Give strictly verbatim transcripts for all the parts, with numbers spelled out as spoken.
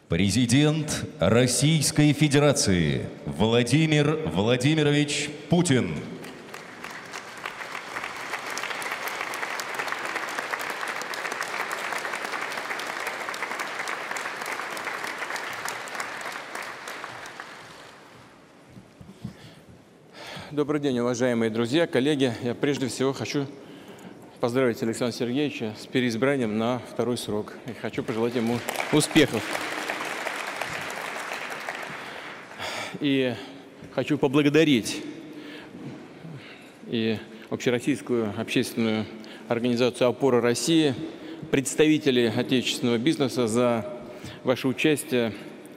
Президент Российской Федерации Владимир Владимирович Путин. Добрый день, уважаемые друзья, коллеги. Я прежде всего хочу поздравить Александра Сергеевича с переизбранием на второй срок. И хочу пожелать ему успехов. И хочу поблагодарить и Общероссийскую общественную организацию «Опора России», представителей отечественного бизнеса за ваше участие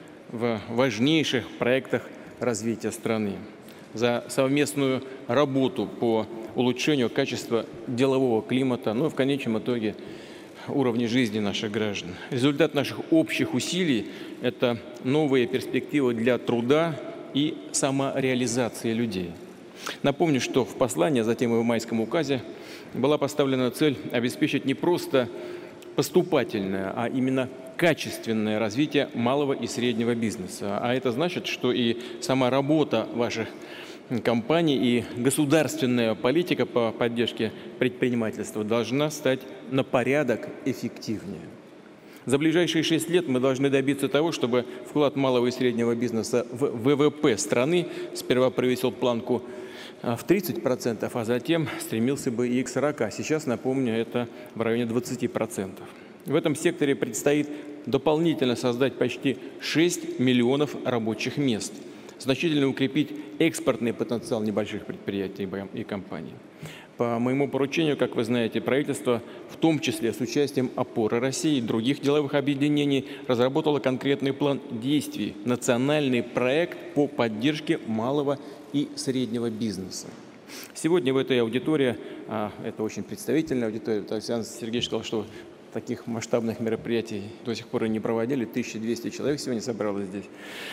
в важнейших проектах развития страны, за совместную работу по улучшению качества делового климата, ну и в конечном итоге уровня жизни наших граждан. Результат наших общих усилий – это новые перспективы для труда и самореализации людей. Напомню, что в послании, а затем и в майском указе была поставлена цель обеспечить не просто поступательное, а именно качественное развитие малого и среднего бизнеса. А это значит, что и сама работа ваших компаний и государственная политика по поддержке предпринимательства должна стать на порядок эффективнее. За ближайшие шесть лет мы должны добиться того, чтобы вклад малого и среднего бизнеса в вэ вэ пэ страны сперва превысил планку в тридцать процентов, а затем стремился бы и к сорока процентам. Сейчас, напомню, это в районе двадцати процентов. В этом секторе предстоит дополнительно создать почти шесть миллионов рабочих мест, значительно укрепить экспортный потенциал небольших предприятий и компаний. По моему поручению, как вы знаете, правительство, в том числе с участием «Опоры России» и других деловых объединений, разработало конкретный план действий, национальный проект по поддержке малого и среднего бизнеса. Сегодня в этой аудитории, а это очень представительная аудитория, Александр Сергеевич сказал, что таких масштабных мероприятий до сих пор и не проводили. тысяча двести человек сегодня собралось здесь.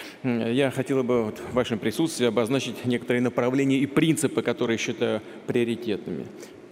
Я хотел бы вот в вашем присутствии обозначить некоторые направления и принципы, которые считаю приоритетными.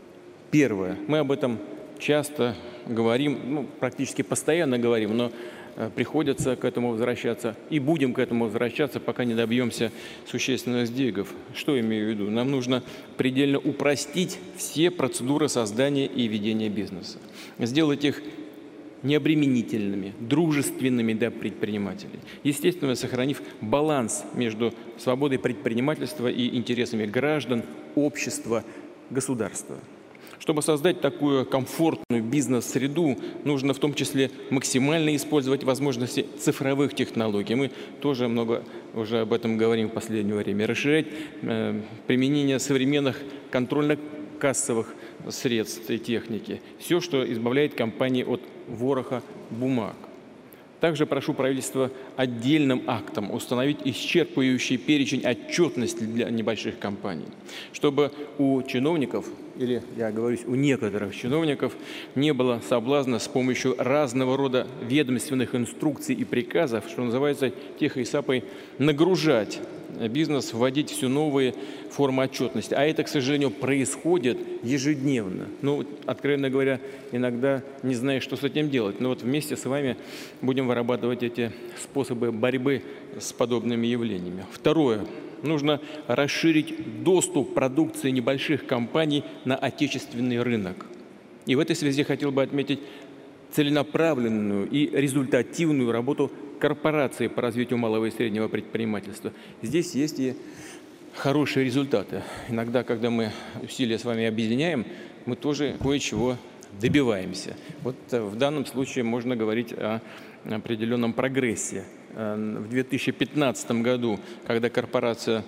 Первое. Мы об этом часто говорим, ну, практически постоянно говорим, но приходится к этому возвращаться и будем к этому возвращаться, пока не добьемся существенных сдвигов. Что имею в виду? Нам нужно предельно упростить все процедуры создания и ведения бизнеса, сделать их необременительными, дружественными для предпринимателей, естественно, сохранив баланс между свободой предпринимательства и интересами граждан, общества, государства. Чтобы создать такую комфортную бизнес-среду, нужно в том числе максимально использовать возможности цифровых технологий. Мы тоже много уже об этом говорим в последнее время. Расширять э, применение современных контрольно-кассовых средств и техники. Все, что избавляет компании от вороха бумаг. Также прошу правительство отдельным актом установить исчерпывающий перечень отчетности для небольших компаний, чтобы у чиновников, или, я говорю, у некоторых чиновников, не было соблазна с помощью разного рода ведомственных инструкций и приказов, что называется, тихой сапой, нагружать бизнес, вводить все новые формы отчетности. А это, к сожалению, происходит ежедневно. Ну, откровенно говоря, иногда не знаешь, что с этим делать. Но вот вместе с вами будем вырабатывать эти способы борьбы с подобными явлениями. Второе. Нужно расширить доступ продукции небольших компаний на отечественный рынок. И в этой связи хотел бы отметить целенаправленную и результативную работу корпорации по развитию малого и среднего предпринимательства. Здесь есть и хорошие результаты. Иногда, когда мы усилия с вами объединяем, мы тоже кое-чего добиваемся. Вот в данном случае можно говорить о определенном прогрессе. В две тысячи пятнадцатом году, когда корпорация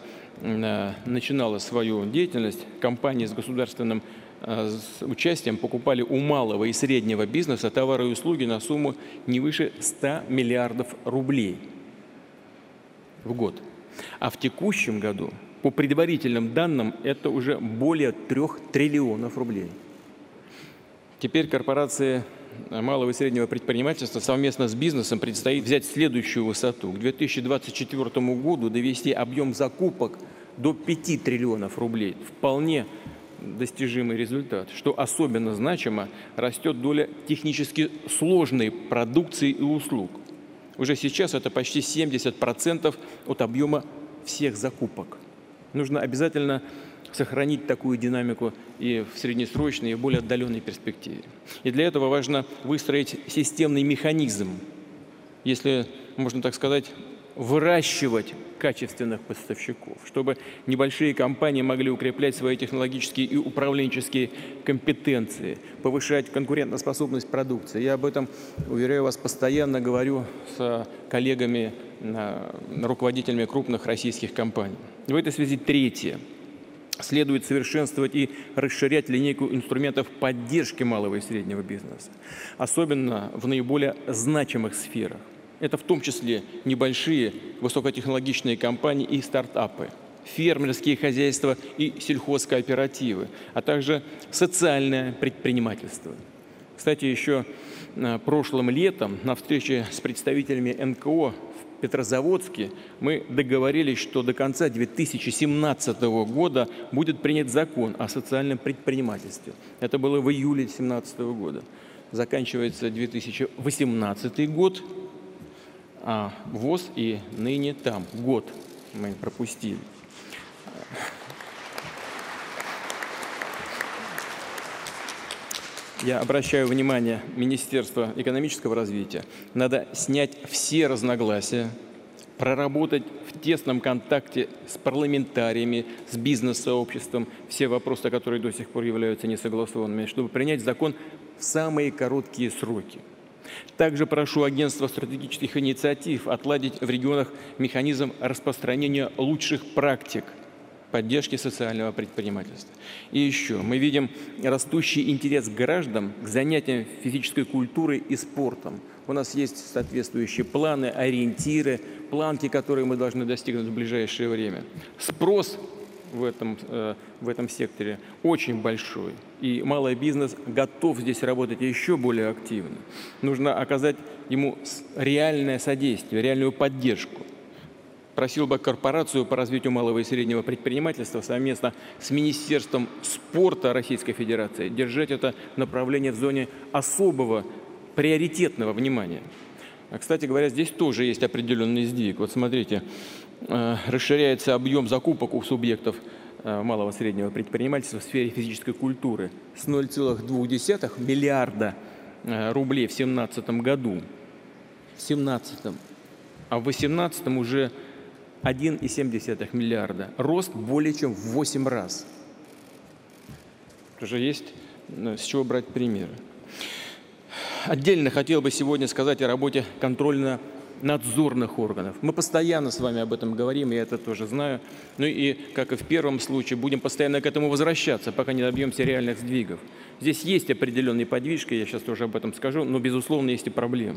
начинала свою деятельность, компании с государственным с участием покупали у малого и среднего бизнеса товары и услуги на сумму не выше ста миллиардов рублей в год. А в текущем году, по предварительным данным, это уже более трех триллионов рублей. Теперь корпорации малого и среднего предпринимательства совместно с бизнесом предстоит взять следующую высоту. К две тысячи двадцать четвёртому году довести объем закупок до пяти триллионов рублей. Вполне достижимый результат. Что особенно значимо, растет доля технически сложной продукции и услуг. Уже сейчас это почти семьдесят процентов от объема всех закупок. Нужно обязательно сохранить такую динамику и в среднесрочной, и в более отдаленной перспективе. И для этого важно выстроить системный механизм, если можно так сказать, выращивать качественных поставщиков, чтобы небольшие компании могли укреплять свои технологические и управленческие компетенции, повышать конкурентоспособность продукции. Я об этом, уверяю вас, постоянно говорю с коллегами, руководителями крупных российских компаний. В этой связи третье. Следует совершенствовать и расширять линейку инструментов поддержки малого и среднего бизнеса, особенно в наиболее значимых сферах. Это в том числе небольшие высокотехнологичные компании и стартапы, фермерские хозяйства и сельхозкооперативы, а также социальное предпринимательство. Кстати, еще прошлым летом на встрече с представителями эн ка о в Петрозаводске мы договорились, что до конца две тысячи семнадцатого года будет принят закон о социальном предпринимательстве. Это было в июле две тысячи семнадцатого года. Заканчивается две тысячи восемнадцатый год. А ВОЗ и ныне там. Год мы пропустили. Я обращаю внимание Министерства экономического развития. Надо снять все разногласия, проработать в тесном контакте с парламентариями, с бизнес-сообществом все вопросы, которые до сих пор являются несогласованными, чтобы принять закон в самые короткие сроки. Также прошу Агентство стратегических инициатив отладить в регионах механизм распространения лучших практик поддержки социального предпринимательства. И еще мы видим растущий интерес граждан к занятиям физической культурой и спортом. У нас есть соответствующие планы, ориентиры, планки, которые мы должны достигнуть в ближайшее время. Спрос в этом, в этом секторе очень большой. И малый бизнес готов здесь работать еще более активно. Нужно оказать ему реальное содействие, реальную поддержку. Просил бы корпорацию по развитию малого и среднего предпринимательства совместно с Министерством спорта Российской Федерации держать это направление в зоне особого приоритетного внимания. А, кстати говоря, здесь тоже есть определенный сдвиг. Вот смотрите, расширяется объем закупок у субъектов малого и среднего предпринимательства в сфере физической культуры с ноль целых двух десятых миллиарда рублей в две тысячи семнадцатом году, в две тысячи семнадцатом, а в две тысячи восемнадцатом уже один целых семь десятых миллиарда. Рост более чем в восемь раз. Тоже есть с чего брать примеры. Отдельно хотел бы сегодня сказать о работе контрольно-надзорных органов. Мы постоянно с вами об этом говорим, я это тоже знаю. Ну и, как и в первом случае, будем постоянно к этому возвращаться, пока не добьемся реальных сдвигов. Здесь есть определенные подвижки, я сейчас тоже об этом скажу, но, безусловно, есть и проблемы.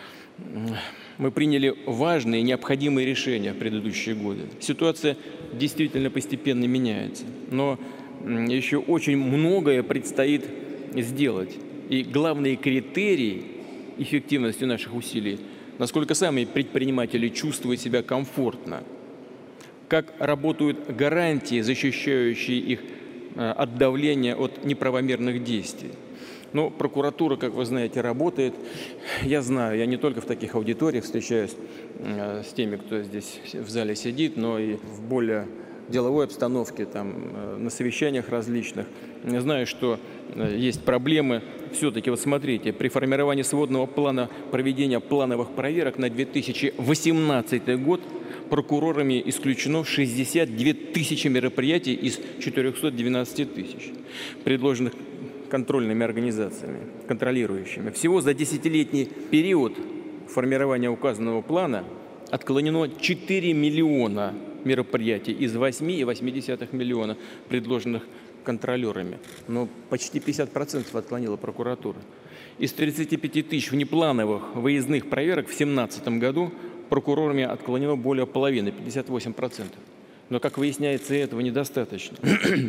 Мы приняли важные и необходимые решения в предыдущие годы. Ситуация действительно постепенно меняется, но еще очень многое предстоит сделать. И главные критерии эффективности наших усилий, насколько сами предприниматели чувствуют себя комфортно, как работают гарантии, защищающие их от давления, от неправомерных действий. Но прокуратура, как вы знаете, работает. Я знаю, я не только в таких аудиториях встречаюсь э, с теми, кто здесь в зале сидит, но и в более деловой обстановке, там, э, на совещаниях различных. Я знаю, что э, есть проблемы. Все-таки, вот смотрите, при формировании сводного плана проведения плановых проверок на две тысячи восемнадцатый год прокурорами исключено шестьдесят две тысячи мероприятий из четырёхсот двенадцати тысяч, предложенных контрольными организациями, контролирующими. Всего за десятилетний период формирования указанного плана отклонено четыре миллиона мероприятий из восьми целых восемь десятых миллиона, предложенных контролерами. Но почти пятьдесят процентов отклонила прокуратура. Из тридцати пяти тысяч внеплановых выездных проверок в две тысячи семнадцатом году прокурорами отклонено более половины, пятьдесят восемь процентов. Но, как выясняется, этого недостаточно.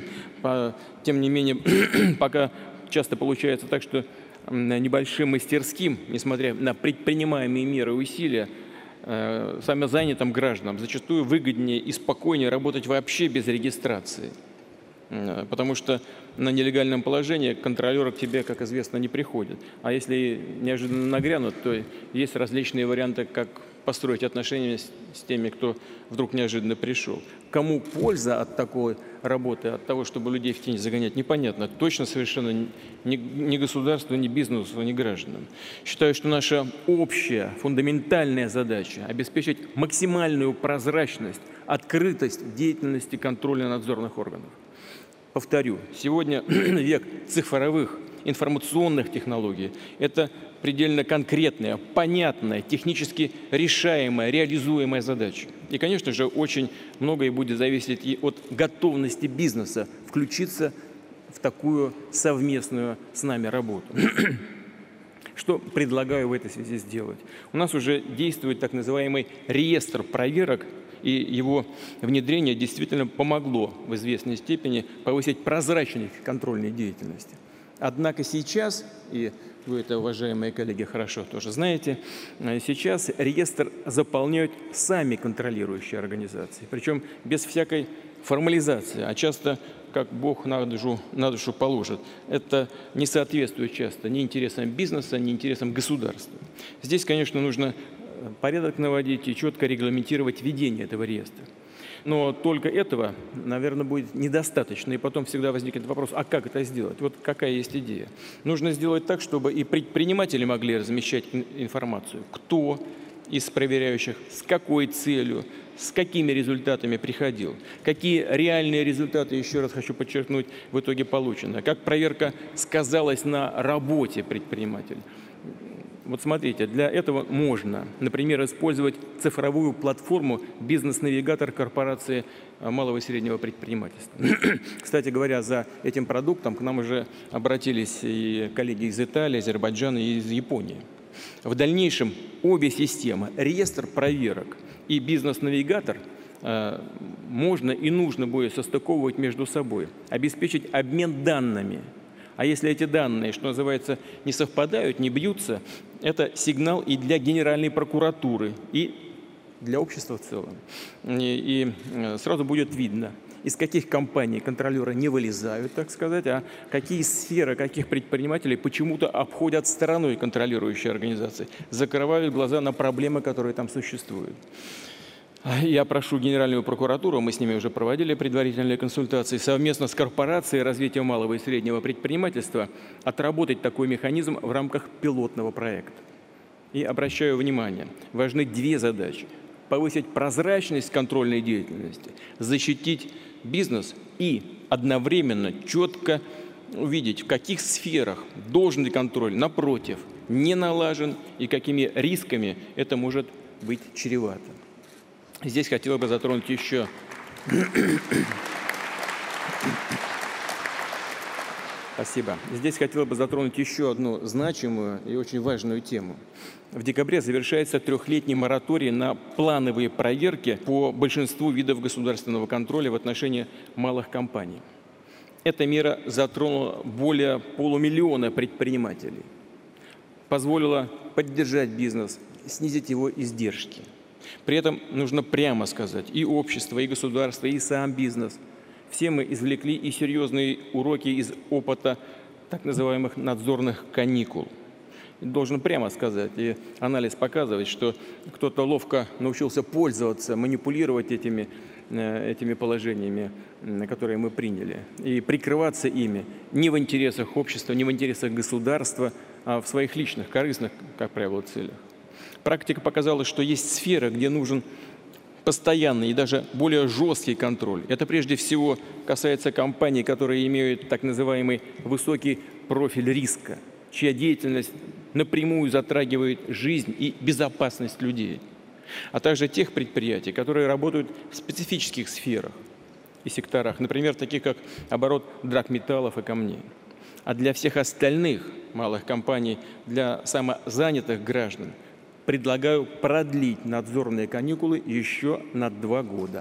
Тем не менее, пока часто получается так, что небольшим мастерским, несмотря на предпринимаемые меры и усилия, самозанятым гражданам зачастую выгоднее и спокойнее работать вообще без регистрации. Потому что на нелегальном положении, контролеры к тебе, как известно, не приходят. А если неожиданно нагрянут, то есть различные варианты, как построить отношения с, с теми, кто вдруг неожиданно пришел. Кому польза от такой работы, от того, чтобы людей в тень загонять, непонятно. Точно совершенно ни, ни государству, ни бизнесу, ни гражданам. Считаю, что наша общая, фундаментальная задача – обеспечить максимальную прозрачность, открытость деятельности контрольно-надзорных органов. Повторю, сегодня век цифровых информационных технологий – это предельно конкретная, понятная, технически решаемая, реализуемая задача. И, конечно же, очень многое будет зависеть и от готовности бизнеса включиться в такую совместную с нами работу. Что предлагаю в этой связи сделать? У нас уже действует так называемый реестр проверок, и его внедрение действительно помогло в известной степени повысить прозрачность контрольной деятельности. Однако сейчас, и вы это, уважаемые коллеги, хорошо тоже знаете, сейчас реестр заполняют сами контролирующие организации, причем без всякой формализации, а часто, как Бог на душу, на душу положит. Это не соответствует часто ни интересам бизнеса, ни интересам государства. Здесь, конечно, нужно порядок наводить и четко регламентировать ведение этого реестра. Но только этого, наверное, будет недостаточно. И потом всегда возникнет вопрос, а как это сделать? Вот какая есть идея? Нужно сделать так, чтобы и предприниматели могли размещать информацию. Кто из проверяющих, с какой целью, с какими результатами приходил. Какие реальные результаты, еще раз хочу подчеркнуть, в итоге получены. Как проверка сказалась на работе предпринимателя. Вот смотрите, для этого можно, например, использовать цифровую платформу «Бизнес-навигатор» корпорации малого и среднего предпринимательства. Кстати говоря, за этим продуктом к нам уже обратились и коллеги из Италии, Азербайджана и из Японии. В дальнейшем обе системы, реестр проверок и «Бизнес-навигатор», можно и нужно будет состыковывать между собой, обеспечить обмен данными. А если эти данные, что называется, не совпадают, не бьются, это сигнал и для Генеральной прокуратуры, и для общества в целом. И, и сразу будет видно, из каких компаний контролеры не вылезают, так сказать, а какие сферы, каких предпринимателей почему-то обходят стороной контролирующие организации, закрывают глаза на проблемы, которые там существуют. Я прошу Генеральную прокуратуру, мы с ними уже проводили предварительные консультации, совместно с корпорацией развития малого и среднего предпринимательства отработать такой механизм в рамках пилотного проекта. И обращаю внимание, важны две задачи. Повысить прозрачность контрольной деятельности, защитить бизнес и одновременно четко увидеть, в каких сферах должный контроль, напротив, не налажен и какими рисками это может быть чревато. Здесь хотел бы затронуть еще Спасибо. Здесь хотел бы затронуть еще одну значимую и очень важную тему. В декабре завершается трехлетний мораторий на плановые проверки по большинству видов государственного контроля в отношении малых компаний. Эта мера затронула более полумиллиона предпринимателей, позволила поддержать бизнес, снизить его издержки. При этом нужно прямо сказать, и общество, и государство, и сам бизнес, все мы извлекли и серьезные уроки из опыта так называемых надзорных каникул. Должен прямо сказать, и анализ показывает, что кто-то ловко научился пользоваться, манипулировать этими, этими положениями, которые мы приняли, и прикрываться ими не в интересах общества, не в интересах государства, а в своих личных, корыстных, как правило, целях. Практика показала, что есть сфера, где нужен постоянный и даже более жесткий контроль. Это прежде всего касается компаний, которые имеют так называемый высокий профиль риска, чья деятельность напрямую затрагивает жизнь и безопасность людей, а также тех предприятий, которые работают в специфических сферах и секторах, например, таких как оборот драгметаллов и камней. А для всех остальных малых компаний, для самозанятых граждан, предлагаю продлить надзорные каникулы еще на два года.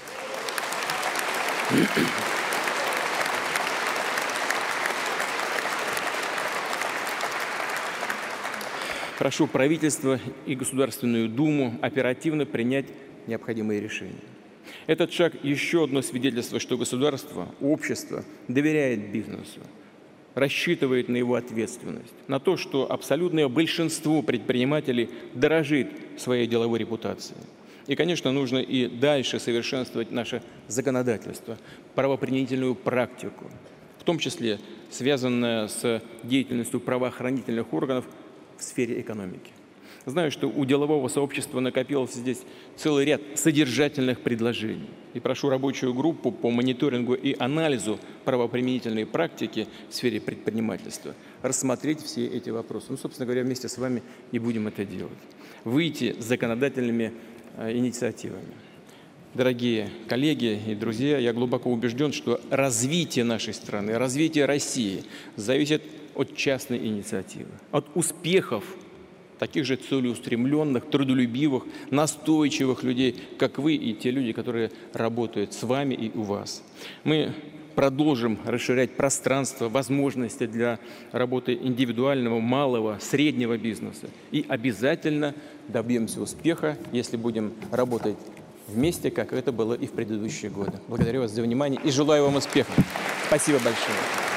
Прошу правительство и Государственную Думу оперативно принять необходимые решения. Этот шаг – еще одно свидетельство, что государство, общество доверяет бизнесу, рассчитывает на его ответственность, на то, что абсолютное большинство предпринимателей дорожит своей деловой репутацией. И, конечно, нужно и дальше совершенствовать наше законодательство, правоприменительную практику, в том числе связанное с деятельностью правоохранительных органов в сфере экономики. Знаю, что у делового сообщества накопился здесь целый ряд содержательных предложений. И прошу рабочую группу по мониторингу и анализу правоприменительной практики в сфере предпринимательства рассмотреть все эти вопросы. Ну, собственно говоря, вместе с вами и будем это делать. Выйти с законодательными э, инициативами. Дорогие коллеги и друзья, я глубоко убежден, что развитие нашей страны, развитие России зависит от частной инициативы, от успехов таких же целеустремленных, трудолюбивых, настойчивых людей, как вы и те люди, которые работают с вами и у вас. Мы продолжим расширять пространство, возможности для работы индивидуального, малого, среднего бизнеса. И обязательно добьемся успеха, если будем работать вместе, как это было и в предыдущие годы. Благодарю вас за внимание и желаю вам успеха. Спасибо большое.